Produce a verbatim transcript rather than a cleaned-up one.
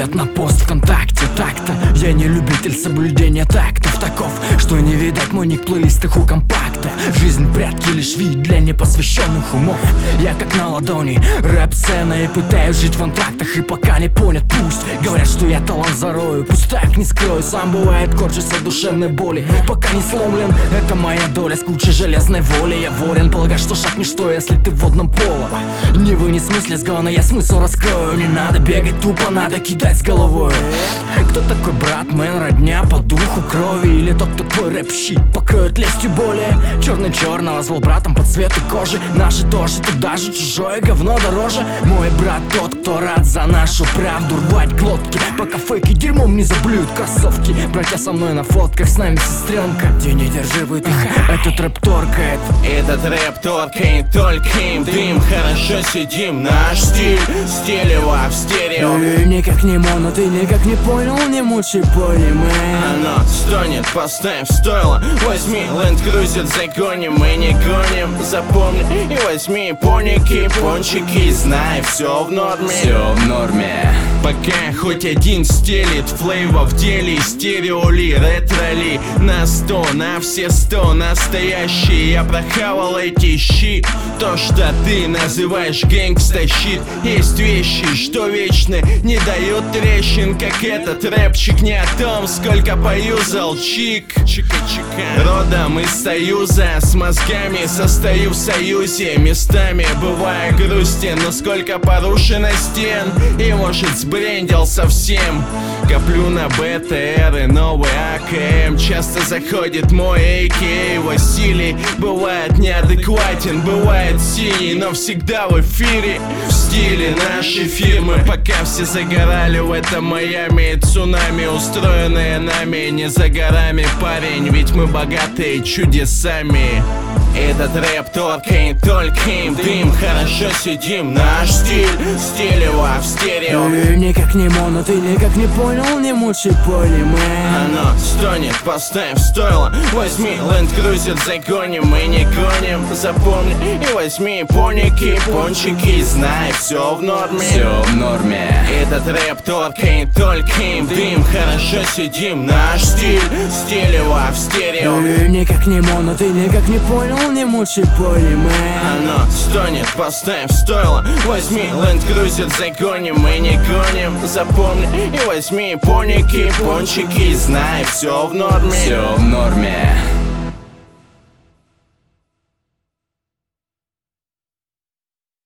ответ на пост ВКонтакте. Так-то я не любитель соблюдения тактов, таков, что не видать мой ник в плейлистах у компакта. Жизнь прятки лишь вид для непосвященных умов. Я как на ладони рэп-сцена и пытаюсь жить в антрактах, и пока не понят пусть говорят, что я талант зарою. Пусть так не скрою, сам бывает корчусь от душевной боли. Пока не сломлен, это моя доля с кучей железной воли. Я ворен, полагаю, что шаг ничто, если ты в водном поло. Не вынес мысли с головы, я смысл раскрою. Не надо бегать тупо, надо кидать с головой. Кто такой брат, мэн, родня по духу крови? Или тот, кто твой рэп-щит покроет лестью более? Черный черного звал братом по цвету кожи. Наши тоже, туда же чужое говно дороже. Мой брат тот, кто рад за нашу правду рвать глотки, пока фейки дерьмом не заблюют кроссовки. Братья со мной на фотках, с нами сестренка. Ты не держи выдоха, этот рэп торкает. Этот рэп торкает, только им дым. Хорошо сидим, наш стиль, стиль его в стерео. Ты никак не моно, ты никак не понял, не мучай пони, мэн. Оно стонет, поставь стойло. Возьми Land Cruiser, загоним, мы не гоним. Запомни и возьми поники, пончики. Знай, все в норме. Все в норме. Пока хоть один стелит флейва в деле. Стереоли, ретроли. На сто, на все сто. Настоящий, я прохавал эти щи. То, что ты называешь гэнгста-щит. Есть вещи, что вечны, не дают трещин. Как этот рэпчик, не о том, сколько поюзал чик. Чика-чика. Родом из союза, с мозгами состою в союзе. Местами бывая грустен, но сколько порушено стен. И может сбрендил совсем. Коплю на БТР и новый АКМ. Часто заходит мой эй кей эй Василий. Бывает неадекватен, бывает синий, но всегда в эфире. В стиле нашей фирмы. Пока все загорали в этом Майами и цунами, устроенные нами. Не за горами, парень, ведь мы богатые чудесами. Этот рэп торкает, только им дым. Хорошо сидим, наш стиль, стиль его в стерео. Ты никак не моно, ты никак не понял, не мучай пони, мэн. Оно стонет, поставь стойло. Возьми Land Cruiser, загоним, мы не гоним. Запомни и возьми поники, пончики. Знай, все в норме. Все в норме. Этот рэп торкает, только им дым. Хорошо сидим, наш стиль, стиль его в стерео. Ты никак не моно, ты никак не понял, не мучай пони, мэн. Оно стонет, поставь стойло. Возьми Land Cruiser, загоним, мы не гоним. Запомни и возьми поники, пончики. Знай, все в норме. Все в норме.